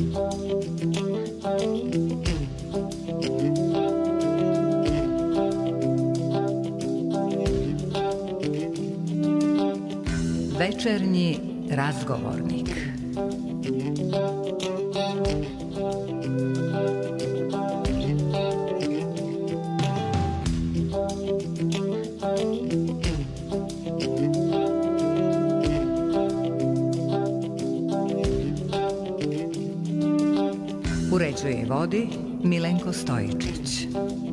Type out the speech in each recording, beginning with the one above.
Večernji razgovornik. Uređuje i vodi Milenko Stojičić.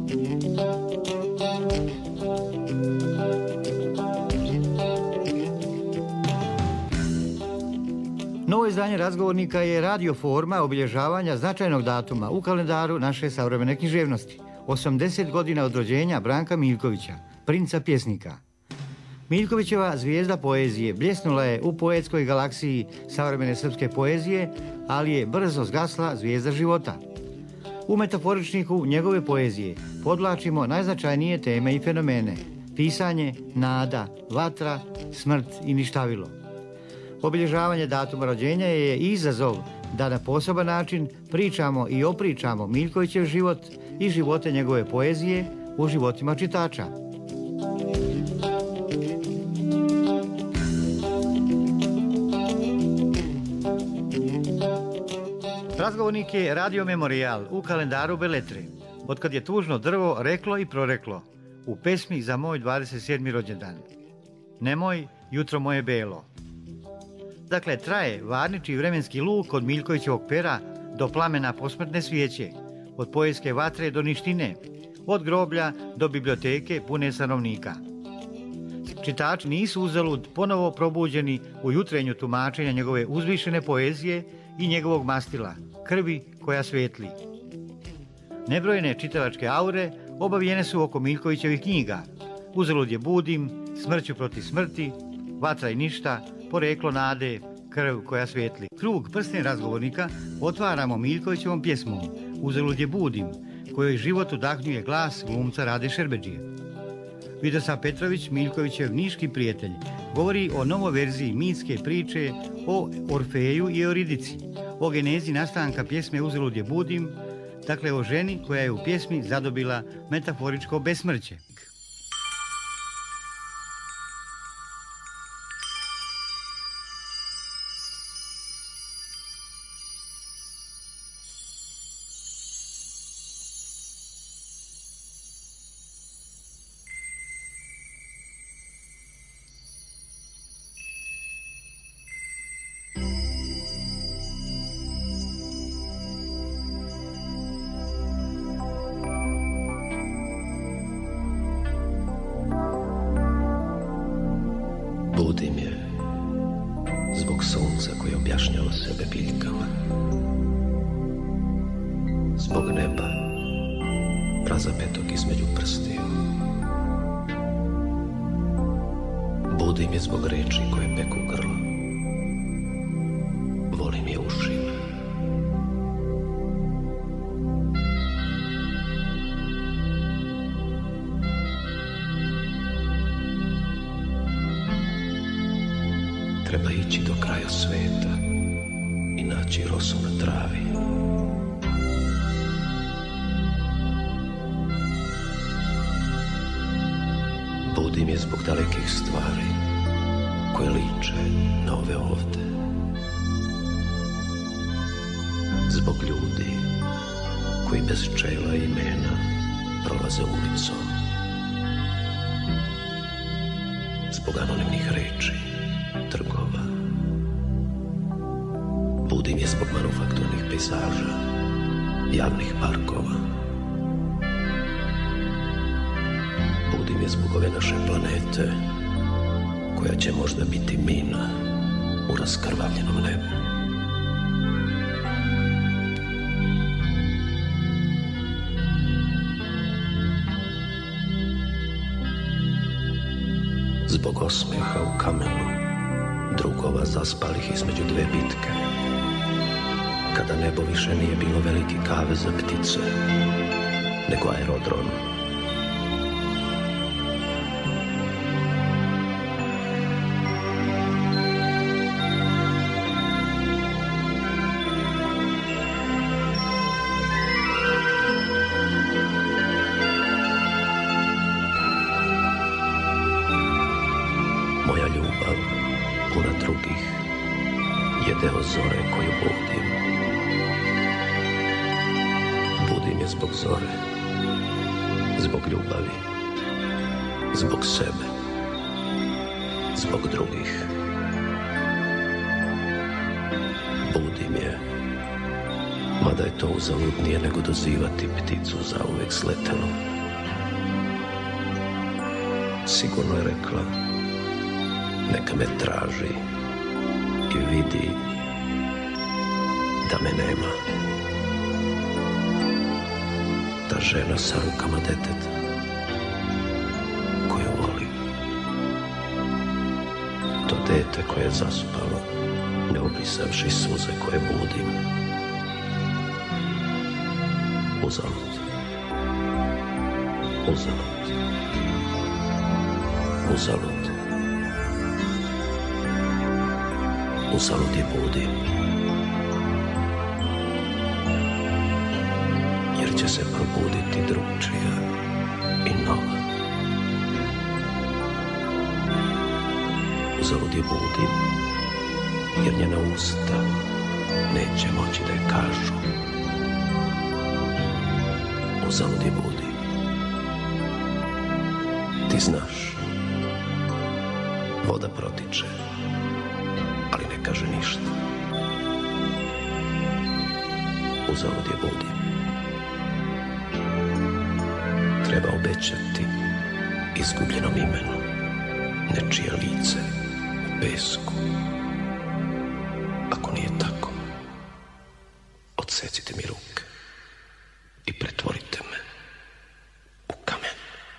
Novo izdanje razgovornika je radio forma obilježavanja značajnog datuma u kalendaru naše savremene književnosti. 80 godina od rođenja Branka Miljkovića, princa pjesnika. Miljkovićeva zvijezda poezije bljesnula je u poetskoj galaksiji savremene srpske poezije, ali je brzo zgasla zvijezda života. U metaforičniku njegove poezije podvlačimo najznačajnije teme i fenomene: pisanje, nada, vatra, smrt i ništavilo. Obilježavanje datuma rođenja je izazov da na poseban način pričamo i opričamo Miljkovićev život i živote njegove poezije u životima čitača. Razgovornik je radio memorijal u kalendaru Beletre. Otkad je tužno drvo reklo i proreklo u pesmi za moj 27. rođendan: nemoj jutro moje belo. Dakle, traje varnički vremenski luk od Miljkovićevog pera do plamena posmrtne svijeće, od poetske vatre do ništine, od groblja do biblioteke pune stanovnika. Čitači nisu uzalud ponovo probuđeni u jutrenju tumačenja njegove uzvišene poezije i njegovog mastila, krvi koja svijetli. Nebrojene čitalačke aure obavijene su oko Miljkovićevih knjiga: Uzalud je budim, Smrću protiv smrti, Vatra i ništa, Poreklo nade, Krv koja svijetli. Krug prsten razgovornika otvaramo Miljkovićevom pjesmom Uzalud je budim, kojoj život udahnjuje glas glumca Rade Šerbedžije. Vidosav Petrović, Miljkovićev niški prijatelj, govori o novoj verziji mitske priče o Orfeju i Euridici, o genezi nastanka pjesme Uzalud je budim, dakle o ženi koja je u pjesmi zadobila metaforičko besmrće. Budim je zbog sunca koje objašnjava sebe biljkama, zbog neba razapetog između prstiju. Budim je zbog reči koje peku grlo, volim je ušima. Treba ići do kraja sveta i naći rosu na travi. Budim je zbog dalekih stvari koje liče na ove ovde. Zbog ljudi koji bez čela i imena prolaze ulicom. Zbog anonimnih reči, trgova. Budim je zbog manufakturnih pejzaža, javnih parkova. Budim je zbog ove naše planete, koja će možda biti mina u raskrvavljenom nebu. Zbog osmijeha u kamenu, drugova zaspalih između dve bitke, kada nebo više nije bilo veliki kavez za ptice, nego aerodrom. zore. Zbog ljubavi. Zbog sebe. Zbog drugih. Budim je, mada je to uzaludnije nego dozivati pticu zauvek sletelu. Sigurno je rekla, neka me traži i vidi da me nema. Ta žena sa rukama deteta koju voli. To dete koje je zaspalo, ne obrisavši suze koje budim. Uzalud. Uzalud. Uzalud. Uzalud je budim. Jer će se probuditi drugčija i nova. Uzalud je budim. Jer njena usta neće moći da je kažu. Uzalud je budim. Ti znaš, voda protiče, ali ne kaže ništa. Uzalud je budim. Treba obećati izgubljenom imenu nečije lice u pesku. Ako nije tako, odsecite mi ruke i pretvorite me u kamen.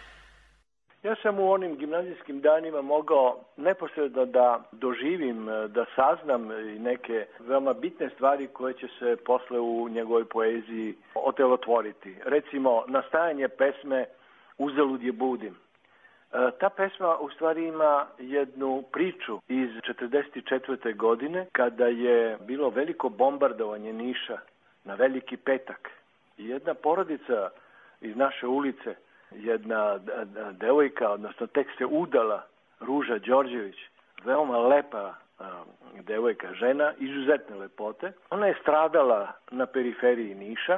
Ja sam u onim gimnazijskim danima mogao neposredno da doživim, da saznam i neke veoma bitne stvari koje će se posle u njegovoj poeziji otelotvoriti. Recimo, nastajanje pesme Uzalud je budim. Ta pesma u stvari ima jednu priču iz 1944. godine kada je bilo veliko bombardovanje Niša na Veliki petak. I jedna porodica iz naše ulice, jedna devojka, odnosno tek se udala, Ruža Đorđević, veoma lepa devojka, žena, izuzetne lepote. Ona je stradala na periferiji Niša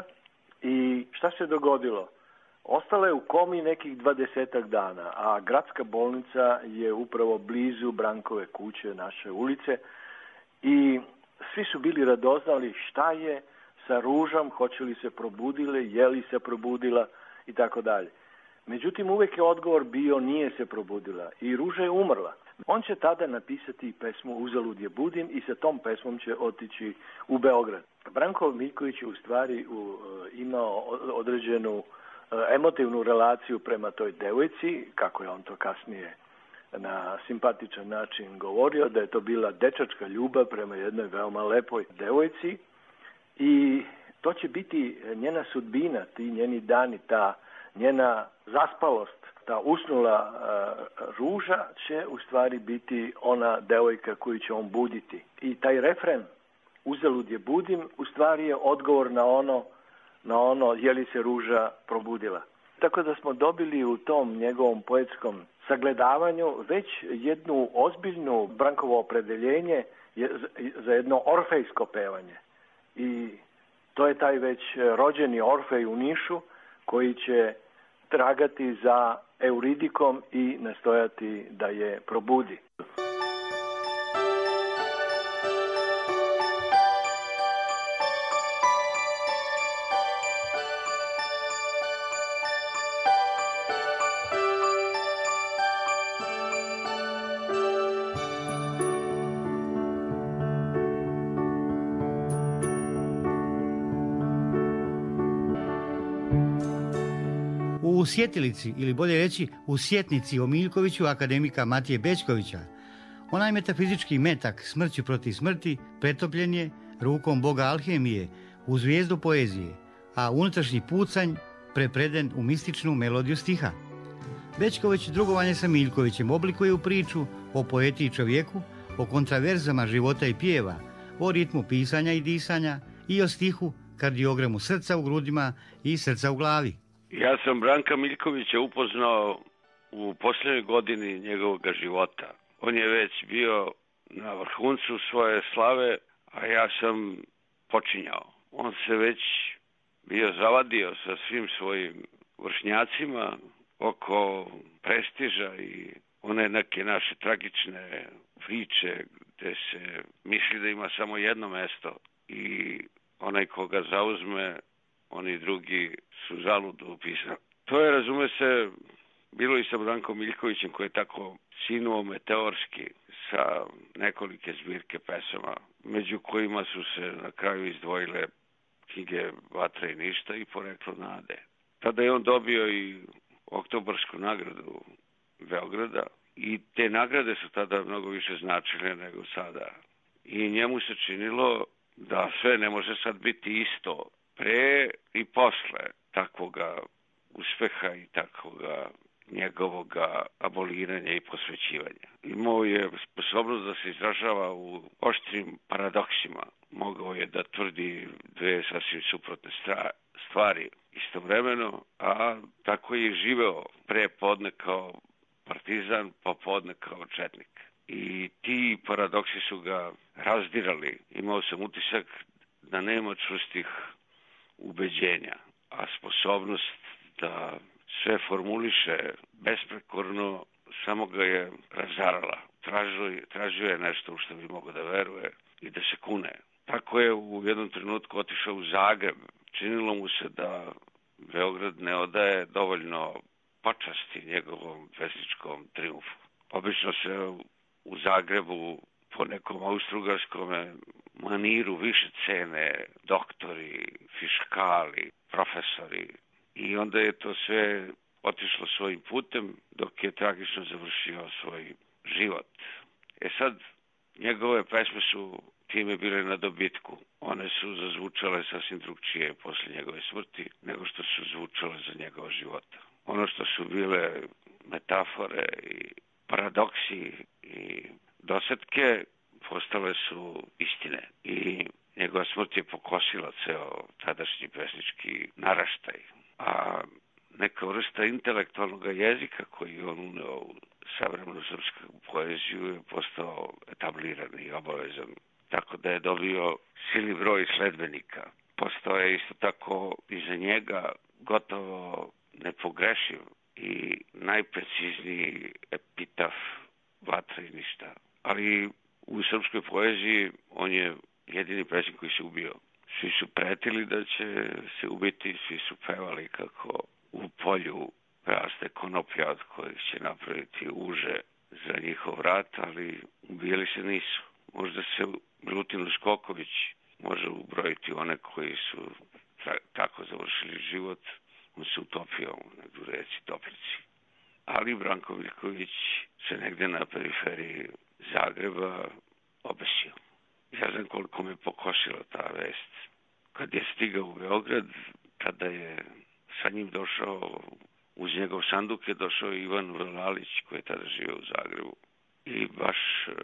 i šta se dogodilo? Ostala je u komi nekih 20 dana, a gradska bolnica je upravo blizu Brankove kuće, naše ulice, i svi su bili radoznali šta je sa Ružom, hoće li se probudile, je li se probudila i tako dalje. Međutim, uvek je odgovor bio nije se probudila i Ruža je umrla. On će tada napisati pesmu Uzalud je budim i sa tom pesmom će otići u Beograd. Branko Miljković je u stvari imao određenu emotivnu relaciju prema toj devojci, kako je on to kasnije na simpatičan način govorio, da je to bila dečačka ljubav prema jednoj veoma lepoj devojci i to će biti njena sudbina, ti njeni dani, ta njena zaspalost, ta usnula Ruža će u stvari biti ona devojka koju će on buditi. I taj refren Uzalud je budim u stvari je odgovor na ono je li se Ruža probudila. Tako da smo dobili u tom njegovom poetskom sagledavanju već jednu ozbiljnu Brankovo opredeljenje za jedno orfejsko pevanje. I to je taj već rođeni Orfej u Nišu koji će tragati za Euridikom i nastojati da je probudi. U sjetilici, ili bolje reći u sjetnici o Miljkoviću akademika Matije Bećkovića, onaj metafizički metak smrću protiv smrti pretopljen je rukom boga alhemije u zvijezdu poezije, a unutrašnji pucanj prepreden u mističnu melodiju stiha. Bećković drugovanje sa Miljkovićem oblikuje u priču o poeti i čovjeku, o kontraverzama života i pjeva, o ritmu pisanja i disanja i o stihu kardiogramu srca u grudima i srca u glavi. Ja sam Branka Miljkovića upoznao u posljednjoj godini njegovog života. On je već bio na vrhuncu svoje slave, a ja sam počinjao. On se već bio zavadio sa svim svojim vršnjacima oko prestiža i one neke naše tragične priče gde se misli da ima samo jedno mesto i onaj koga zauzme, oni drugi su zaludu upisani. To je, razume se, bilo i sa Brankom Miljkovićem koji je tako sinuo meteorski sa nekolike zbirke pesama, među kojima su se na kraju izdvojile knjige Vatra i ništa i Poreklo nade. Tada je on dobio i Oktobarsku nagradu Beograda i te nagrade su tada mnogo više značile nego sada. I njemu se činilo da sve ne može sad biti isto pre i posle takvoga uspeha i takvoga njegovoga aboliranja i posvećivanja. Imao je sposobnost da se izražava u oštrim paradoksima. Mogao je da tvrdi dve sasvim suprotne stvari istovremeno, a tako je živeo pre podne kao partizan, pa podne kao četnik. I ti paradoksi su ga razdirali. Imao sam utisak da nema čvrstih ubeđenja, a sposobnost da sve formuliše besprekorno samo ga je razarala. Tražio je nešto u što bi mogao da veruje i da se kune. Tako je u jednom trenutku otišao u Zagreb. Činilo mu se da Beograd ne odaje dovoljno počasti njegovom pesničkom triumfu. Obično se u Zagrebu po nekom austrougarskom maniru više cene doktori, fiškali, profesori i onda je to sve otišlo svojim putem dok je tragično završio svoj život. Sad, njegove pesme su time bile na dobitku. One su zazvučale sasvim drugčije posle njegove smrti nego što su zvučale za njegova života. Ono što su bile metafore i paradoksi i dosetke postale su istine i njegova smrt je pokosila ceo tadašnji pesnički naraštaj. A neka vrsta intelektualnog jezika koji on uneo u savremenu srpsku poeziju je postao etabliran i obavezan. Tako da je dobio silni broj sledbenika. Postao je isto tako iza njega gotovo nepogrešiv i najprecizniji epitaf Vatra i ništa. Ali u srpskoj poeziji on je jedini pesnik koji se ubio. Svi su pretili da će se ubiti, svi su pevali kako u polju raste konoplja od kojih će napraviti uže za njihov rat, ali ubijali se nisu. Možda se Milutin Skoković može ubrojiti one koji su tako završili život. On se utopio u reci Toplici. Ali Branko Miljković se negde na periferiji Zagreba obesio. Ja znam koliko me pokosila ta vest. Kad je stigao u Beograd, tada je sa njim došao, uz njegov sanduk je došao Ivan Vlalić, koji je tada živio u Zagrebu. I baš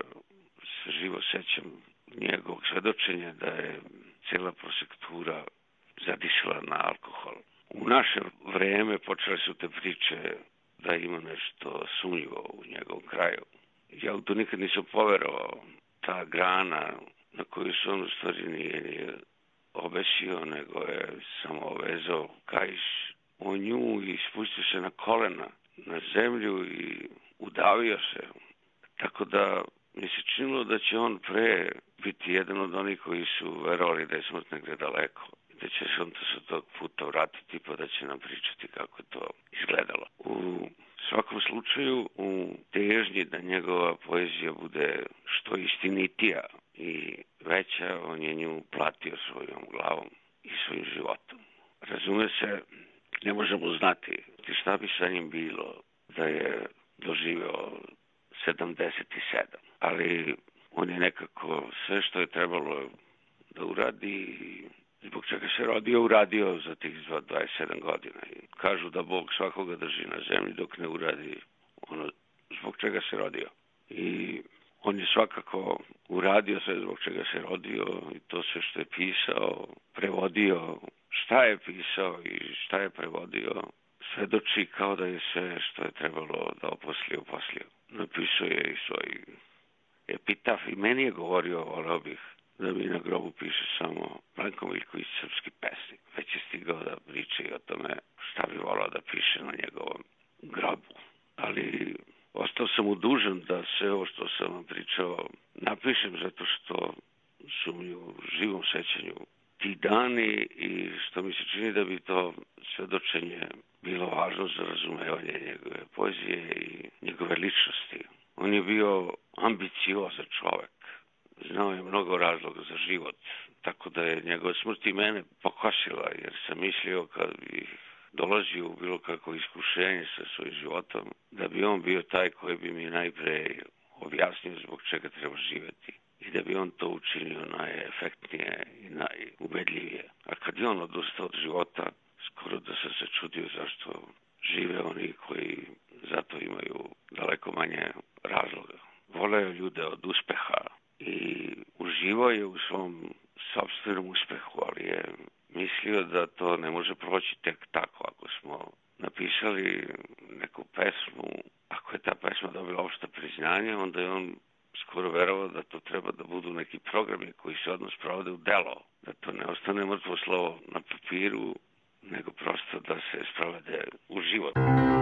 se živo sećam njegovog svedočenja da je cela prosektura zadisala na alkohol. U naše vreme počele su te priče da ima nešto sumnjivo u njegovom kraju. Ja u to nikad nisam poverovao. Ta grana na koju se on u stvari nije obesio, nego je samo vezao kaiš o nju i spustio se na kolena na zemlju i udavio se. Tako da mi se činilo da će on pre biti jedan od onih koji su verovali da je smrt negde daleko. Da će se on sa tog puta vratiti pa da će nam pričati kako je to izgledalo. U svakom slučaju, u težnji da njegova poezija bude što istinitija i veća, on je nju platio svojom glavom i svojim životom. Razume se, ne možemo znati šta bi sa njim bilo da je doživeo 77. Ali on je nekako sve što je trebalo da uradi, zbog čega se uradio za tih 27 godina. I kažu da Bog svakoga drži na zemlji dok ne uradi ono zbog čega se rodio. I on je svakako uradio sve zbog čega se rodio i to sve što je pisao, prevodio, šta je pisao i šta je prevodio, svedoči kao da je sve što je trebalo da oposlio. Napisao je i svoj epitaf i meni je govorio, voleo bih da mi na grobu piše samo Branko Miljković, srpski pesnik. Već je stigao da priča i o tome šta bi volao da piše na njegovom grobu. Ali ostao sam mu dužan da sve ovo što sam vam pričao napišem, zato što su mi u živom sećanju ti dani i što mi se čini da bi to svedočenje bilo važno za razumevanje njegove poezije i njegove ličnosti. On je bio ambiciozan čovek. Znao je mnogo razloga za život, tako da je njegova smrt i mene pokosila, jer sam mislio kad bi dolazio u bilo kakvo iskušenje sa svojim životom, da bi on bio taj koji bi mi najpre objasnio zbog čega treba živeti i da bi on to učinio najefektnije i najubedljivije. A kad je on odustao od života, skoro da sam se čudio zašto žive oni koji zato imaju daleko manje razloga. Voleo ljude od uspeha i uživao je u svom sopstvenom uspehu, ali je mislio da to ne može proći tek tako. Ako smo napisali neku pesmu, ako je ta pesma dobila opšte priznanje, onda je on skoro verovao da to treba da budu neki programi koji se odmah sprovode u delo. Da to ne ostane mrtvo slovo na papiru, nego prosto da se sprovede u život.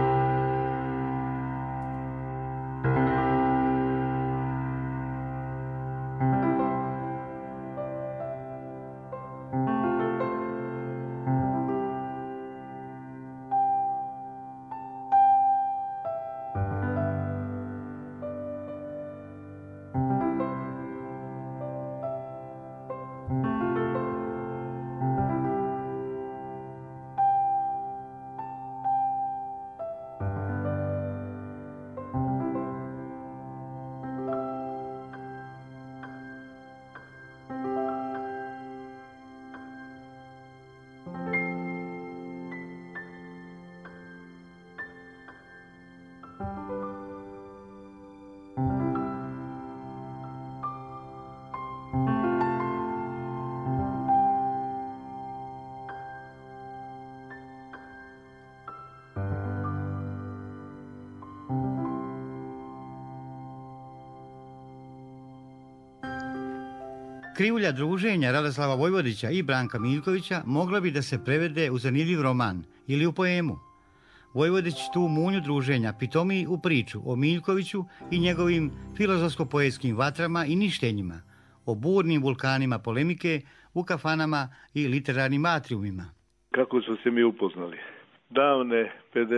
Krivulja druženja Radoslava Vojvodića i Branka Miljkovića mogla bi da se prevede u zanimljiv roman ili u poemu. Vojvodić tu munju druženja pitomi u priču o Miljkoviću i njegovim filozofsko-poetskim vatrama i ništenjima, o burnim vulkanima polemike u kafanama i literarnim atriumima. Kako su se mi upoznali? Davne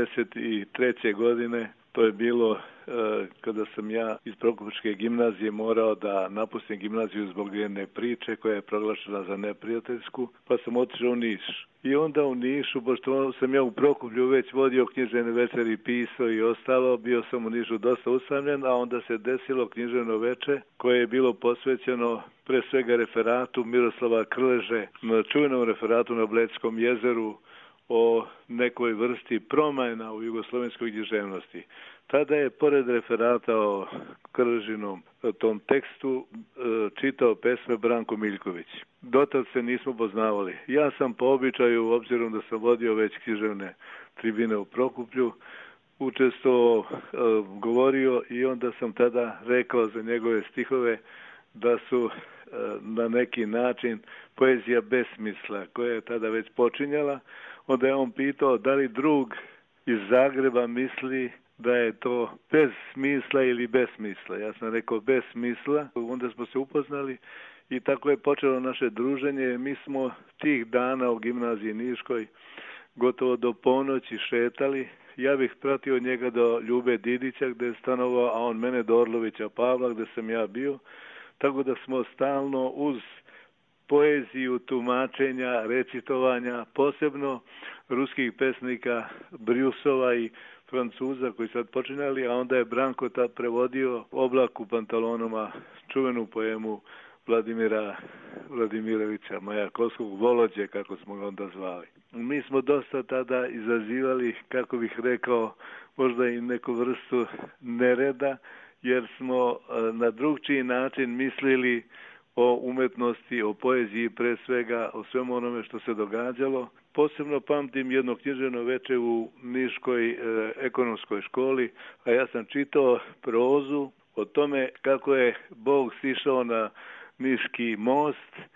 53. godine, to je bilo kada sam ja iz Prokupičke gimnazije morao da napustim gimnaziju zbog jedne priče koja je proglašena za neprijateljsku, pa sam otišao u Niš. I onda u Nišu, pošto sam ja u Prokuplju već vodio književne večeri, pisao i ostalo, bio sam u Nišu dosta usamljen, a onda se desilo književno veče koje je bilo posvećeno pre svega referatu Miroslava Krleže, na čuvenom referatu na Bledskom jezeru o nekoj vrsti promjena u jugoslovenskoj književnosti. Tada je, pored referata o Krležinom tom tekstu, čitao pesme Branko Miljković. Dotad se nismo poznavali. Ja sam po običaju, obzirom da sam vodio već književne tribine u Prokuplju, učesto govorio i onda sam tada rekao za njegove stihove da su na neki način poezija besmisla, koja je tada već počinjala. Onda je on pitao da li drug iz Zagreba misli da je to bez smisla ili bez smisla. Ja sam rekao bez smisla, onda smo se upoznali i tako je počelo naše druženje. Mi smo tih dana u gimnaziji Niškoj gotovo do ponoći šetali. Ja bih pratio njega do Ljube Didića gdje je stanovao, a on mene do Orlovića Pavla gdje sam ja bio. Tako da smo stalno uz poeziju, tumačenja, recitovanja, posebno ruskih pesnika Brjusova i Francuza koji sad počinjali, a onda je Branko tad prevodio Oblak u pantalonama, čuvenu poemu Vladimira Vladimirovića Majakovskog, Volođe, kako smo ga onda zvali. Mi smo dosta tada izazivali, kako bih rekao, možda i neku vrstu nereda, jer smo na drugčiji način mislili o umetnosti, o poeziji, pre svega o svemu onome što se događalo. Posebno pamtim jedno književno veče u Niškoj ekonomskoj školi, a ja sam čitao prozu o tome kako je Bog sišao na Niški most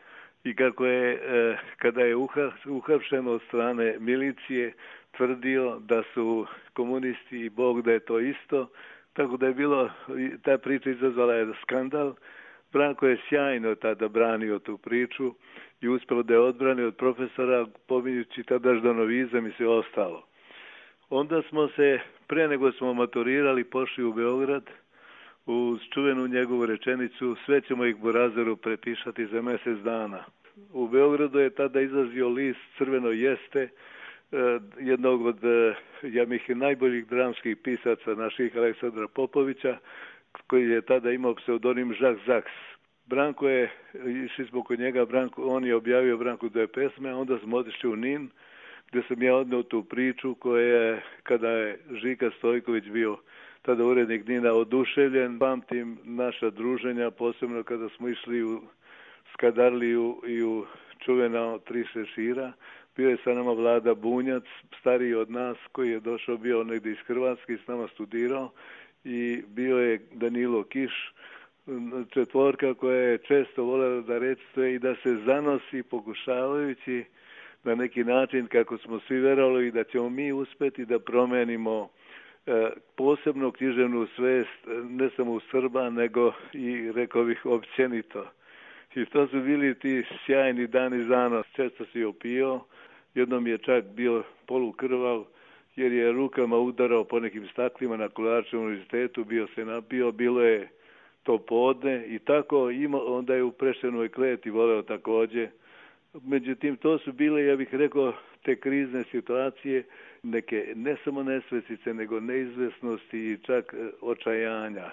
i kako je, kada je uhapšen od strane milicije, tvrdio da su komunisti i Bog da je to isto, tako da je bilo, ta priča izazvala je skandal. Branko je sjajno tada branio tu priču i uspelo da je odbrani od profesora, pominjući tada ždanovizam i sve ostalo. Onda smo se, pre nego smo maturirali, pošli u Beograd uz čuvenu njegovu rečenicu: sve ćemo ih Burazeru prepišati za mjesec dana. U Beogradu je tada izlazio list Crveno jeste, jednog od, ja bih, najboljih dramskih pisaca naših, Aleksandra Popovića, koji je tada imao pseudonim Žak Zaks. Branko je, išli smo kod njega, on je objavio Branku dve pesme, onda smo otišli u Nin, gdje sam ja odneo tu priču koja je, kada je Žika Stojković bio tada urednik Nina, oduševljen. Pamtim naša druženja, posebno kada smo išli u Skadarliju i u čuvena Tri šešira. Bio je sa nama Vlada Bunjac, stariji od nas, koji je došao, bio negdje iz Hrvatske i s nama studirao, i bio je Danilo Kiš, četvorka koja je često voljela da recituje i da se zanosi, pokušavajući na neki način, kako smo svi verovali, da ćemo mi uspjeti da promenimo posebno književnu svest, ne samo u Srba, nego i, rekao bih, općenito. I to su bili ti sjajni dani zanos. Često si opio, jednom je čak bio polukrvav, jer je rukama udarao po nekim staklima na Kolarčevom univerzitetu, bio se napio, bilo je to podne i tako, onda je u Prešernoj kleti voleo također. Međutim, to su bile, ja bih rekao, te krizne situacije, neke ne samo nesvestice, nego neizvesnosti i čak očajanja.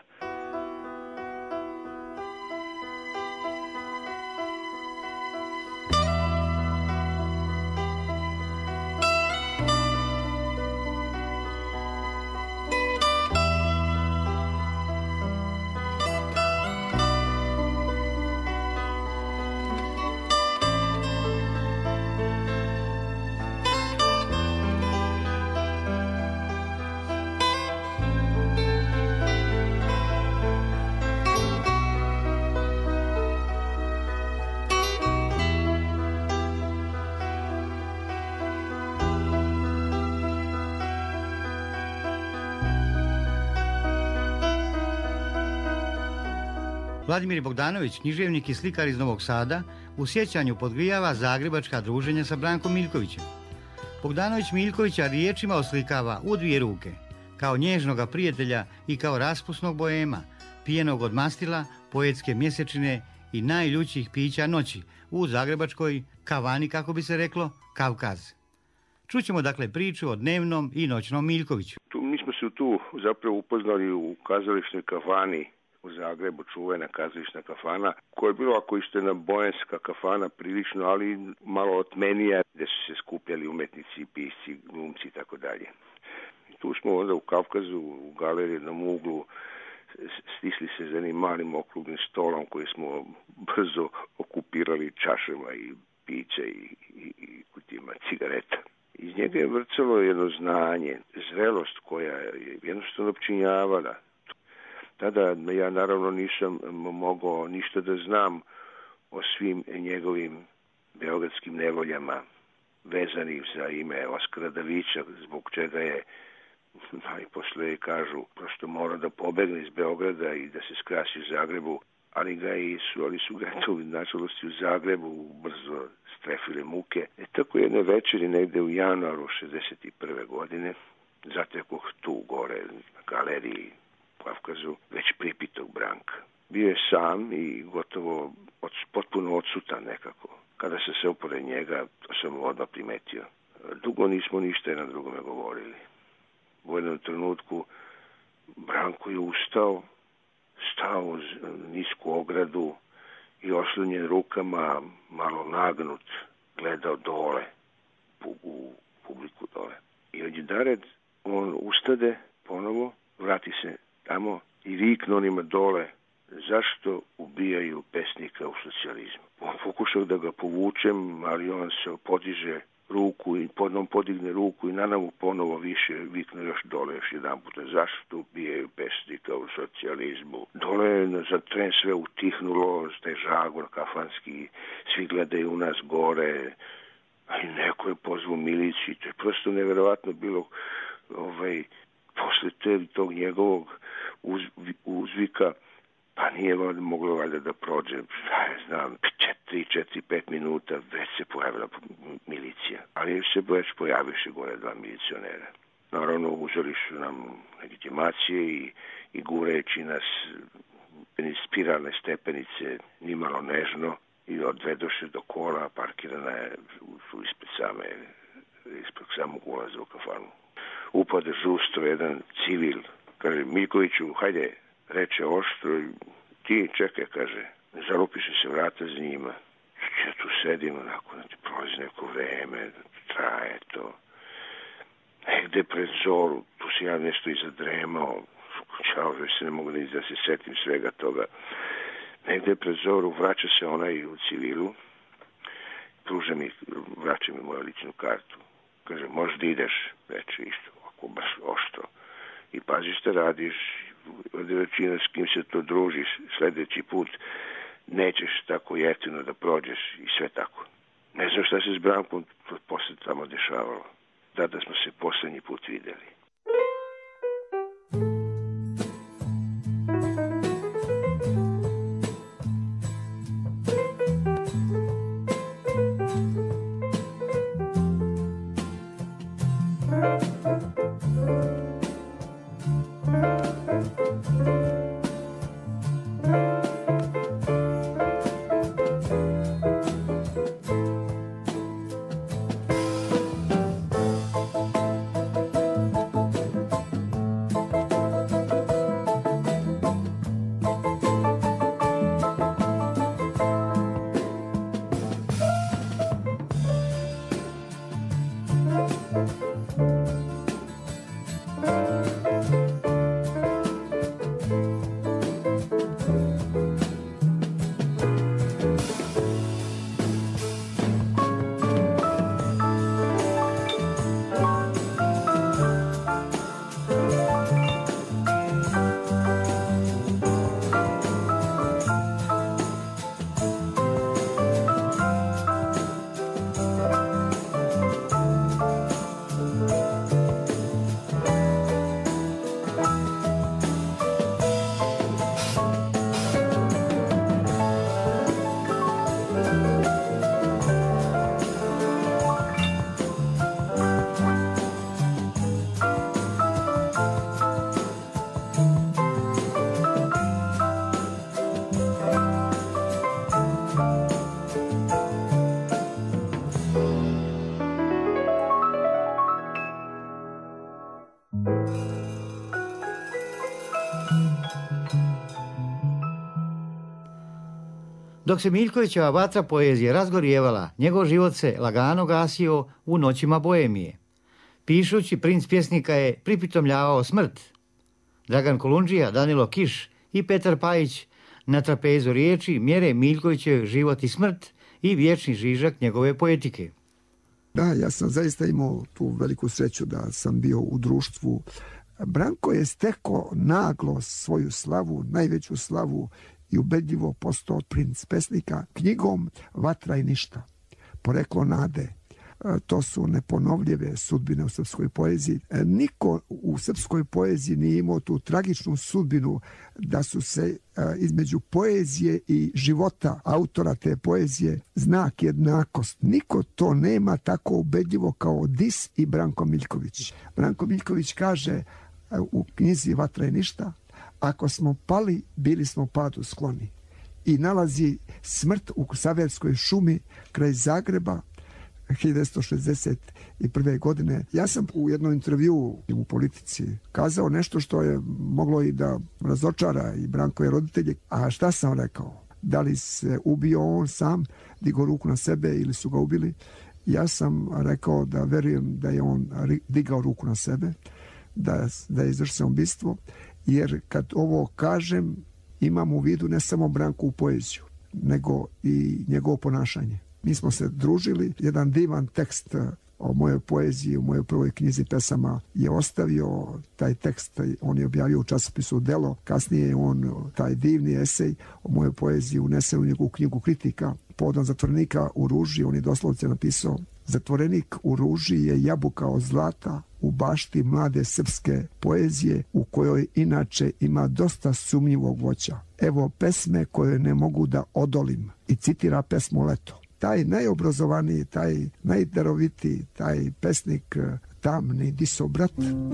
Vladimir Bogdanović, književnik i slikar iz Novog Sada, u sjećanju podgrijava zagrebačka druženja sa Brankom Miljkovićem. Bogdanović Miljkovića riječima oslikava u dvije ruke, kao nježnoga prijatelja i kao raspusnog boema, pijenog od mastila, poetske mjesečine i najljućih pića noći u zagrebačkoj kavani, kako bi se reklo, Kavkaz. Čućemo dakle priču o dnevnom i noćnom Miljkoviću. Mi smo se tu zapravo upoznali u kazališnoj kafani u Zagrebu, čuvena kazališna kafana, koja je bila ako isto boemska kafana prilično, ali malo otmenija, gdje su se skupljali umetnici, pisci, glumci i tako dalje. Tu smo onda u Kavkazu, u galeriji na uglu, stisli se za jednim malim okruglim stolom koji smo brzo okupirali čašama i pića i kutijama cigareta. Iz njega je vrcalo jedno znanje, zrelost koja je jednostavno opčinjavala. Tada ja naravno nisam mogao ništa da znam o svim njegovim beogradskim nevoljama vezanih za ime Oskara Davića, zbog čega je, i posle kažu, prosto mora da pobegne iz Beograda i da se skrasi u Zagrebu, ali su ga tu nažalost u Zagrebu brzo strefile muke. Tako jedne večeri negde u januaru 1961. godine zatekoh tu gore na galeriji Kavkazu već pripitog Branka. Bio je sam i gotovo potpuno odsutan nekako. Kada sam se pored njega, to sam odmah primetio. Dugo nismo ništa jedan drugome govorili. U jednom trenutku Branko je ustao, stao uz nisku ogradu i oslonjen rukama, malo nagnut, gledao dole, u publiku dole. I odjedared on ustade ponovo, vrati se tamo i viknu onima dole: zašto ubijaju pesnika u socijalizmu? Pokušao da ga povučem, ali on se podiže ruku i podigne ruku i na nama ponovo više vikne još dole još jedan puta. Zašto ubijaju pesnika u socijalizmu? Dole je za tren sve utihnulo, taj žagor kafanski, svi gledaju u nas gore, a neko je pozvao miliciju. To je prosto neverovatno bilo posle tog njegovog uzvika. Pa nije moglo valjda da prođe, znam, 3-4-5 minuta, već se pojavila milicija. Ali se već pojaviše gore 2 milicionera. Naravno, uzeli su nam legitimacije i gureći nas spiralne stepenice nimalo nežno i odvedoše do kola, parkirana je ispred samog ulaza u kafanu. Upade žustro jedan civil, kaže Miljkoviću, hajde, reče oštro, ti čekaj, kaže, zalupiše se vrata za njima. Ja tu sedim, onako, prolazi neko vreme, traje to. Negde pred zoru, tu se ja nešto i zadremao, čao, već se ne mogu da se setim svega toga. Negde pred zoru vraća se onaj u civilu, vraća mi moju ličnu kartu. Kaže, možda ideš, reče isto, ako baš oštro. I pazi šta radiš, većina s kim se to družiš, sledeći put nećeš tako jeftino da prođeš i sve tako. Ne znam šta se s Brankom posle tamo dešavalo. Tada smo se poslednji put videli. Dok se Miljkovićeva vatra poezije razgorijevala, njegov život se lagano gasio u noćima boemije. Pišući, princ pjesnika je pripitomljavao smrt. Dragan Kolundžija, Danilo Kiš i Petar Pajić na trapezu riječi mjere Miljkovićev život i smrt i vječni žižak njegove poetike. Da, ja sam zaista imao tu veliku sreću da sam bio u društvu. Branko je stekao naglo svoju slavu, najveću slavu i ubedljivo postao princ pesnika knjigom Vatra i ništa, Poreklo nade. To su neponovljive sudbine u srpskoj poeziji. Niko u srpskoj poeziji nije imao tu tragičnu sudbinu da su se između poezije i života autora te poezije znak jednakost. Niko to nema tako ubedljivo kao Dis i Branko Miljković. Branko Miljković kaže u knjizi Vatra i ništa: ako smo pali, bili smo padu skloni. I nalazi smrt u Savelskoj šumi kraj Zagreba 1961. godine. Ja sam u jednom intervjuu u Politici kazao nešto što je moglo i da razočara i Brankove roditelje. A šta sam rekao? Da li se ubio on sam, digao ruku na sebe ili su ga ubili? Ja sam rekao da verujem da je on digao ruku na sebe, da je izvršeno ubistvo, jer kad ovo kažem imam u vidu ne samo Brankovu poeziju, nego i njegovo ponašanje. Mi smo se družili, jedan divan tekst o mojoj poeziji, u mojoj prvoj knjizi pesama je ostavio taj tekst, on je objavio u časopisu Delo, kasnije je on taj divni esej o mojoj poeziji unesen u njegovu knjigu Kritika. Povodom Zatvorenika u ruži on je doslovce napisao: zatvorenik u ruži je jabuka od zlata u bašti mlade srpske poezije, u kojoj inače ima dosta sumnjivog voća. Evo pesme koje ne mogu da odolim, i citira pesmu Leto. Taj najobrazovaniji, taj najdarovitiji, taj pesnik tamni disobrat.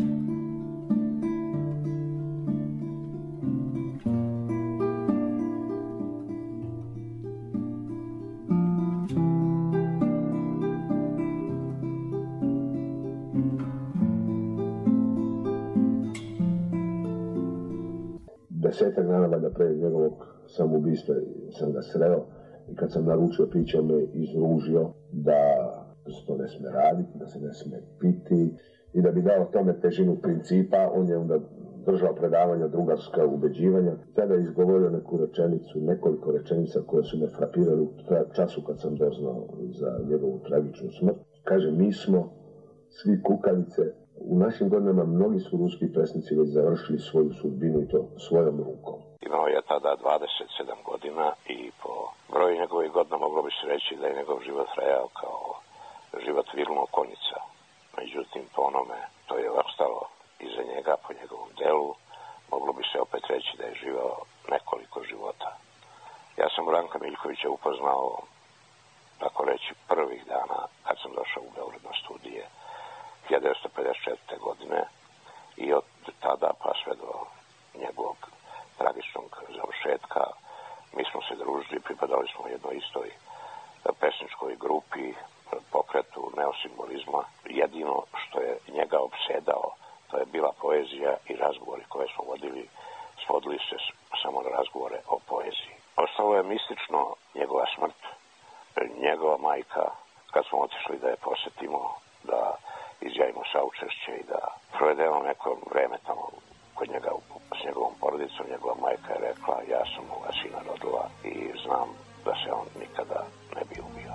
Desetak dana valjda pre njegovog samoubistva sam ga sreo i kad sam naručio piće on me izružio da se to ne sme raditi, da se ne sme piti i da bi dao tome težinu principa. On je onda držao predavanja drugarska ubeđivanja. Tada je izgovorio neku rečenicu, nekoliko rečenica koje su me frapirali u času kad sam doznao za njegovu tragičnu smrt. Kaže, mi smo svi kukavice. U našim godinama mnogi su ruski pesnici već završili svoju sudbinu i to svojom rukom. Imao je tada 27 godina i po broju njegovih godina moglo bi se reći da je njegov život trajao kao život virulnog konjica. Međutim, po onome to je ostalo iza njega, po njegovom delu, moglo bi se opet reći da je živao nekoliko života. Ja sam Branka Miljkovića upoznao, tako reći, prvih dana kad sam došao u Beograd na studije 1954. godine i od tada pa sve do njegovog tragičnog završetka mi smo se družili, pripadali smo jednoj istoj pesničkoj grupi, pokretu neosimbolizma. Jedino što je njega opsedao, to je bila poezija i razgovori koje smo vodili, svodili se samo na razgovore o poeziji. Ostalo je mistično njegova smrt, njegova majka, kad smo otišli da je posjetimo, da izjavimo saučešće i da provedemo neko vreme tamo kod njega s njegovom porodicom. Njegova majka je rekla, ja sam ovoga sina rodila i znam da se on nikada ne bi ubio.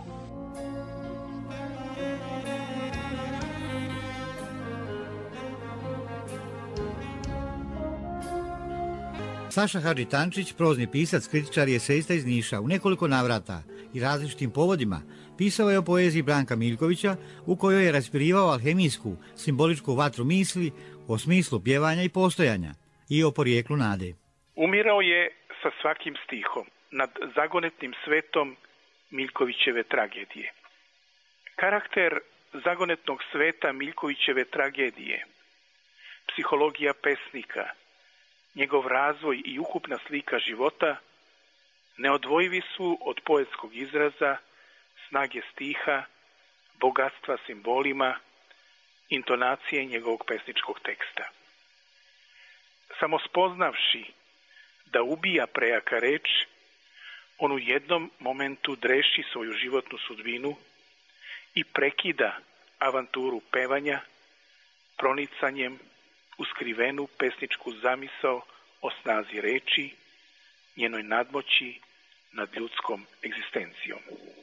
Saša Hadži Tančić, prozni pisac, kritičar i esejista iz Niša, u nekoliko navrata i različitim povodima pisao je o poeziji Branka Miljkovića, u kojoj je raspirivao alhemijsku, simboličku vatru misli o smislu pjevanja i postojanja i o porijeklu nade. Umirao je sa svakim stihom nad zagonetnim svetom Miljkovićeve tragedije. Karakter zagonetnog sveta Miljkovićeve tragedije, psihologija pesnika, njegov razvoj i ukupna slika života neodvojivi su od poetskog izraza, snage stiha, bogatstva simbolima, intonacije njegovog pesničkog teksta. Samo spoznavši da ubija prejaka reč, on u jednom momentu dreši svoju životnu sudbinu i prekida avanturu pevanja pronicanjem u skrivenu pesničku zamisao o snazi reči, njenoj nadmoći nad ljudskom egzistencijom.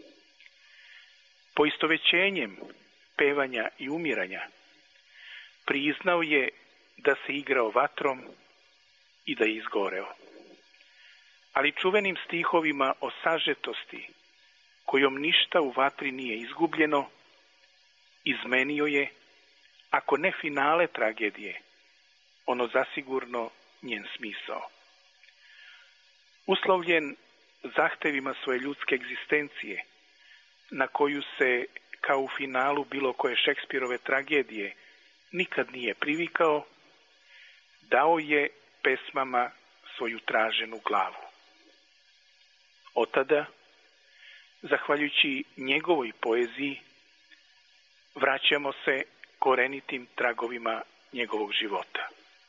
Poistovećenjem pevanja i umiranja priznao je da se igrao vatrom i da je izgoreo. Ali čuvenim stihovima o sažetosti, kojom ništa u vatri nije izgubljeno, izmenio je, ako ne finale tragedije, ono zasigurno njen smisao. Uslovljen zahtevima svoje ljudske egzistencije, na koju se, kao u finalu bilo koje Šekspirove tragedije, nikad nije privikao, dao je pesmama svoju traženu glavu. Otada, zahvaljujući njegovoj poeziji, vraćamo se korenitim tragovima njegovog života.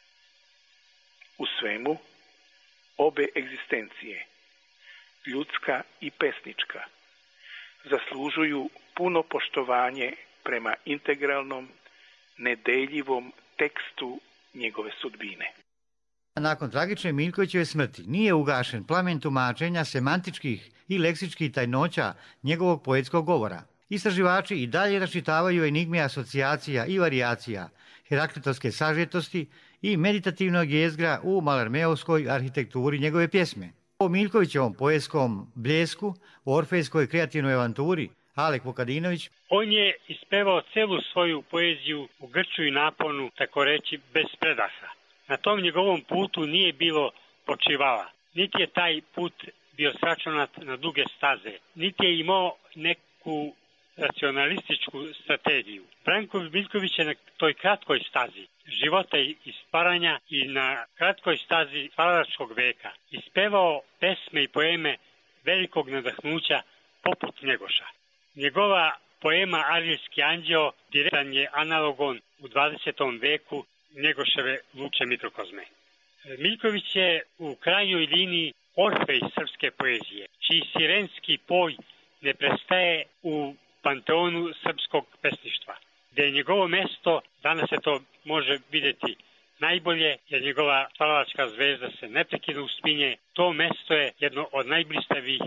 U svemu, obe egzistencije, ljudska i pesnička, zaslužuju puno poštovanje prema integralnom, nedeljivom tekstu njegove sudbine. Nakon tragične Miljkovićeve smrti nije ugašen plamen tumačenja semantičkih i leksičkih tajnoća njegovog poetskog govora Istraživači i dalje raščitavaju enigme asocijacija i varijacija, heraklitovske sažetosti i meditativnog jezgra u malarmeovskoj arhitekturi njegove pjesme. O Miljkovićevom poetskom bljesku, o orfejskoj kreativnoj avanturi, Alek Vukadinović. On je ispevao celu svoju poeziju u grču i naponu, tako reći, bez predaha. Na tom njegovom putu nije bilo počivala, niti je taj put bio sračunat na duge staze, niti je imao neku racionalističku strategiju. Branko Miljković je na toj kratkoj stazi života i stvaranja i na kratkoj stazi stvaralačkog veka ispevao pesme i poeme velikog nadahnuća poput Njegoša. Njegova poema Ariljski anđeo direktan je analogon u 20. veku Njegoševe Luče mikrokozme. Miljković je u krajnjoj liniji Orfej srpske poezije, čiji sirenski poj ne prestaje u panteonu srpskog pesništva, gde je njegovo mesto, danas se to može vidjeti najbolje, jer njegova stvaralačka zvezda se neprekidno uspinje, to mesto je jedno od najblistavijih.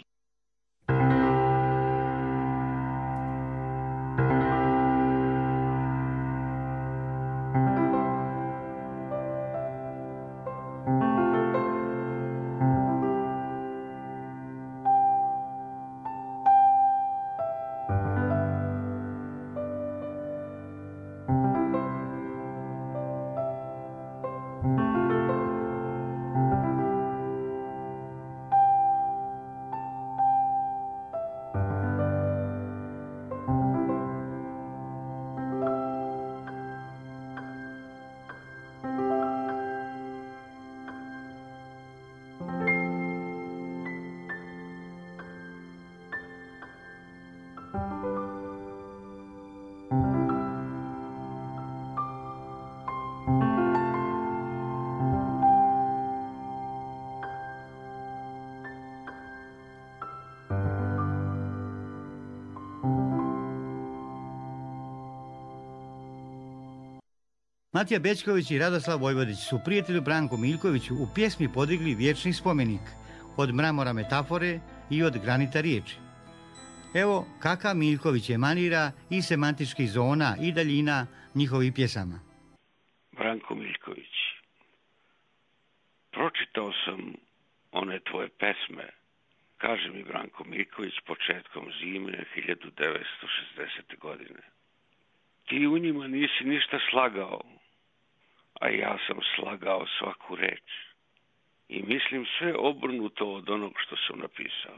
Matija Bećković i Radoslav Vojvodić su prijatelju Branku Miljkoviću u pjesmi podigli vječni spomenik od mramora metafore i od granita riječi. Evo kakav Miljković je manira i semantičkih zona i daljina njihovih pjesama. Branko Miljković, pročitao sam one tvoje pesme, kaže mi Branko Miljković početkom zime 1960. godine. Ti u njima nisi ništa slagao, a ja sam slagao svaku reč i mislim sve obrnuto od onog što sam napisao.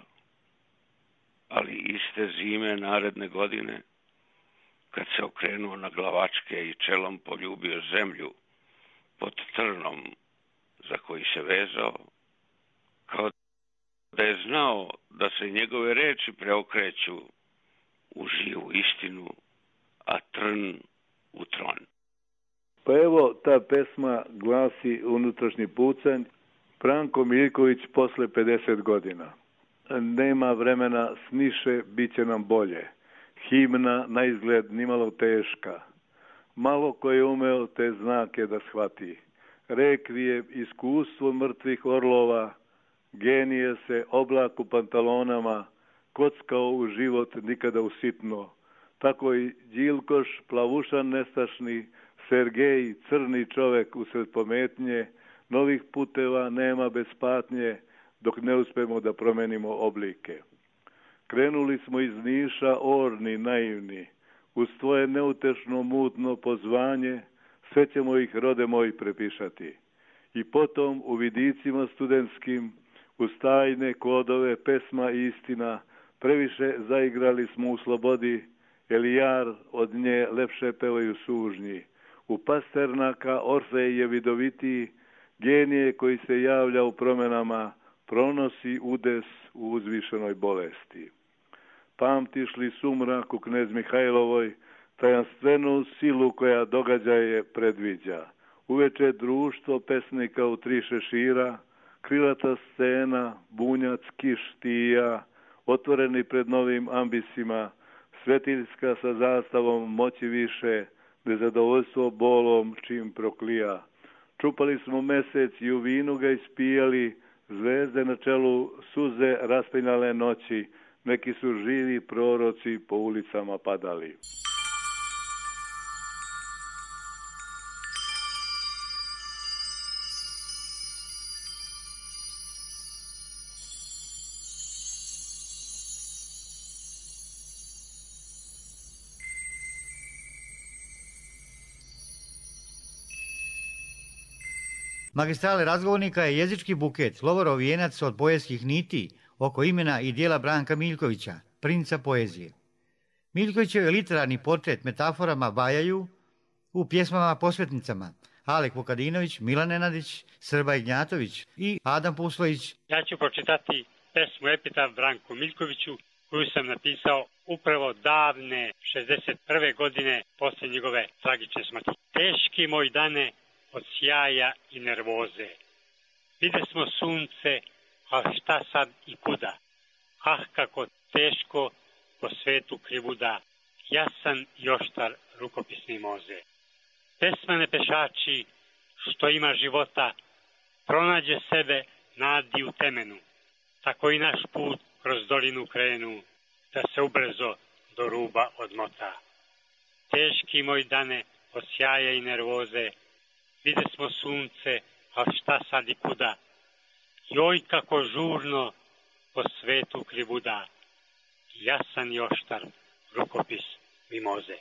Ali iste zime naredne godine, kad se okrenuo na glavačke i čelom poljubio zemlju pod trnom za koji se vezao, kao da je znao da se njegove reči preokreću u živu istinu, a trn u tron. Pa evo, ta pesma glasi Unutrašnji pucanj, Branko Miljković posle 50 godina. Nema vremena, sniše, bit će nam bolje. Himna, na izgled, nimalo teška. Malo ko je umeo te znake da shvati. Rekvije, iskustvo mrtvih orlova, genije se, oblak u pantalonama, kockao u život nikada usitno. Tako i Đilkoš, plavušan nestašni, Sergej, crni čovek usred pometnje, novih puteva nema bez patnje, dok ne uspemo da promenimo oblike. Krenuli smo iz Niša orni, naivni, uz tvoje neutešno mutno pozvanje, sve ćemo ih, rode moj, prepišati. I potom u vidicima studentskim, uz tajne kodove, pesma i istina, previše zaigrali smo u slobodi, Elijar od nje lepše pevaju sužnji. U Pasternaka Orfej je vidovitiji, genije koji se javlja u promenama, pronosi udes u uzvišenoj bolesti. Pamtiš li sumrak u Knez Mihajlovoj, tajanstvenu silu koja događaje predviđa? Uveče društvo pesnika u 3 šešira, krilata scena, bunjac, kiš, ti i ja, otvoreni pred novim ambisima, svetiljska sa zastavom moći više, nezadovoljstvo bolom čim proklija. Čupali smo mesec i u vinu ga ispijali, zvezde na čelu suze raspenjale noći, neki su živi proroci po ulicama padali. Magistrale razgovornika je jezički buket, lovorov vijenac od poetskih niti oko imena i dijela Branka Miljkovića, princa poezije. Miljkovićev literarni portret metaforama bajaju u pjesmama posvetnicama Alek Vukadinović, Milan Nenadić, Srba Ignjatović i Adam Puslović. Ja ću pročitati pesmu Epitaf Branku Miljkoviću koju sam napisao upravo davne 61. godine posle njegove tragične smrti. Teški moj dane od sjaja i nervoze. Vide smo sunce, a šta sad i kuda? Ah, kako teško po svetu krivuda, jasan i oštar rukopisni moze. Pesmane pešači, što ima života, pronađe sebe nadi u temenu. Tako i naš put kroz dolinu krenu, da se ubrzo do ruba odmota. Teški moj dane od sjaja i nervoze, vide smo sunce, a šta sad i kuda? Joj, kako žurno po svetu krivuda, jasan i oštar rukopis mimoze.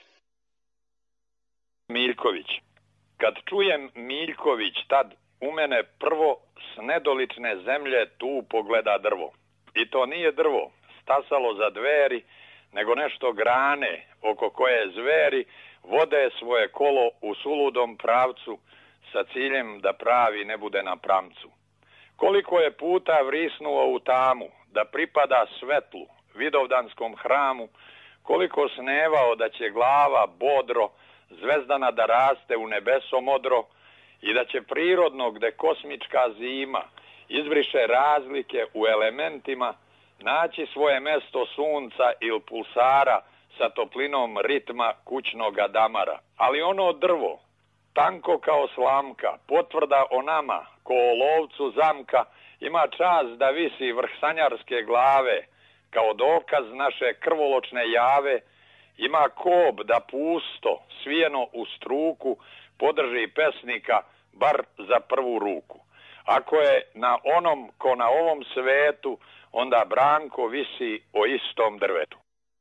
Miljković. Kad čujem Miljković, tad u mene prvo s nedolične zemlje tu pogleda drvo. I to nije drvo stasalo za dveri, nego nešto grane oko koje zveri vode svoje kolo u suludom pravcu sa ciljem da pravi ne bude na pramcu. Koliko je puta vrisnuo u tamu da pripada svetlu, vidovdanskom hramu, koliko snevao da će glava bodro, zvezdana da raste u nebeso modro i da će prirodno gde kosmička zima izbriše razlike u elementima, naći svoje mesto sunca ili pulsara sa toplinom ritma kućnoga damara. Ali ono drvo, tanko kao slamka, potvrda o nama, ko o lovcu zamka, ima čast da visi vrh sanjarske glave, kao dokaz naše krvoločne jave, ima kob da pusto, svijeno u struku, podrži pesnika bar za prvu ruku. Ako je na onom ko na ovom svetu, onda Branko visi o istom drvetu.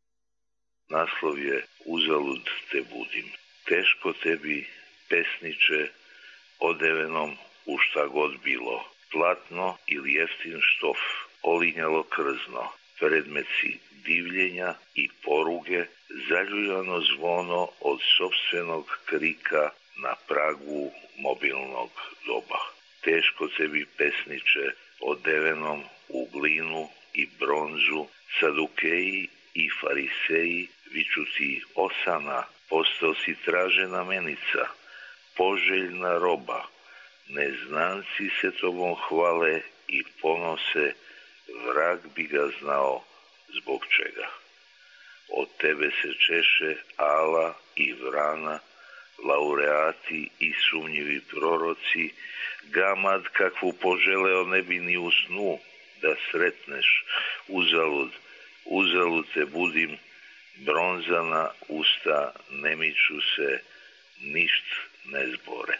Naslov je Uzalud te budim. Teško tebi, pesniče, odevenom u šta god bilo. Platno ili jeftin štof, olinjalo krzno, predmeci divljenja i poruge, zaljuljano zvono od sopstvenog krika na pragu mobilnog doba. Teško tebi, pesniče, odevenom u glinu i bronzu, sadukeji i fariseji viču ti osana, postao si tražena menica, poželjna roba, neznanci se tobom hvale i ponose, vrag bi ga znao zbog čega. Od tebe se češe ala i vrana, laureati i sumnjivi proroci, gamad kakvu poželeo ne bi ni u snu da sretneš, uzalud te budim, bronzana usta ne miču se, ništ ne zbore.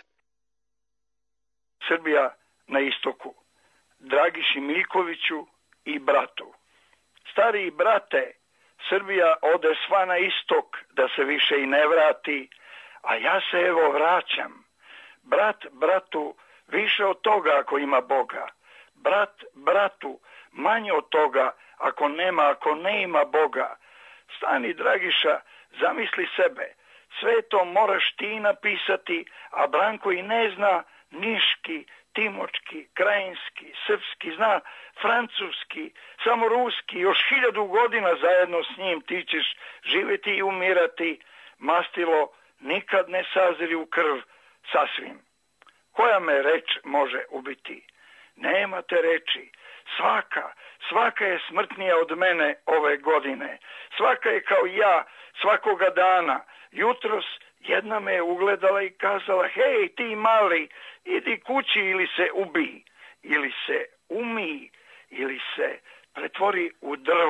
Srbija na istoku, Dragiši Miljkoviću i bratu. Stariji brate, Srbija ode sva na istok da se više i ne vrati, a ja se evo vraćam. Brat bratu više od toga ako ima Boga. Brat bratu manje od toga ako ne ima Boga. Stani, Dragiša, zamisli sebe. Sve to moraš ti napisati, a Branko i ne zna niški, timočki, krajinski, srpski, zna francuski, samo ruski, još 1000 godina zajedno s njim ti ćeš živjeti i umirati. Mastilo nikad ne sazri u krv sasvim. Koja me reč može ubiti? Nema te reči. Svaka je smrtnija od mene ove godine. Svaka je kao ja svakoga dana. Jutros jedna me je ugledala i kazala: hej, ti mali, idi kući ili se ubij, ili se umij, ili se pretvori u drvo.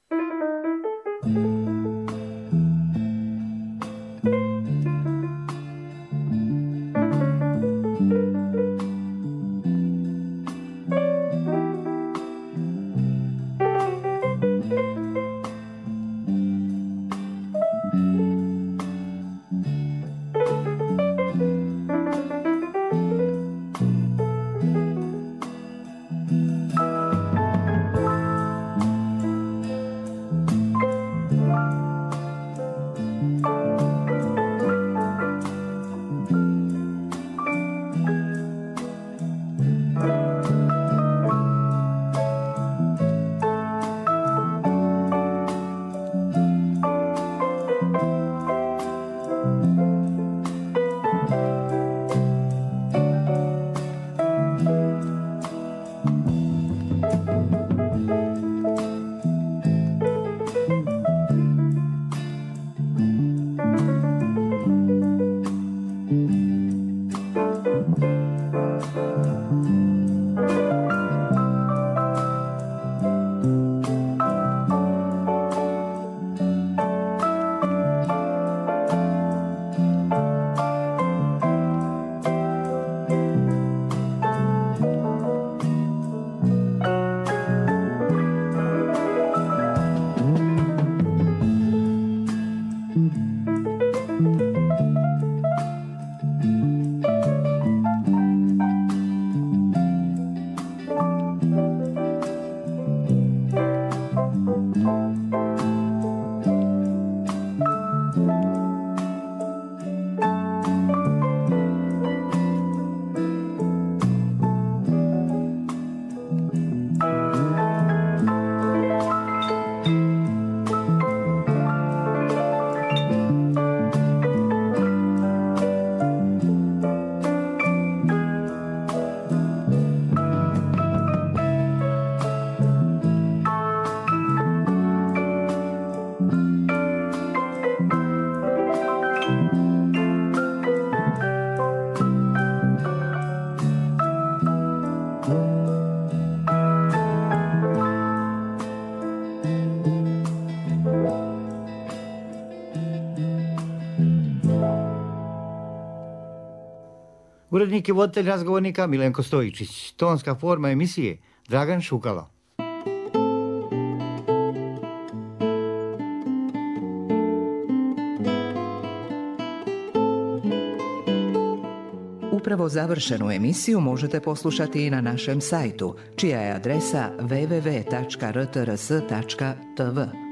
Urednik i voditelj razgovornika Milenko Stojičić. Tonska forma emisije Dragan Šukalo. Upravo završenu emisiju možete poslušati i na našem sajtu, čija je adresa www.rtrs.tv.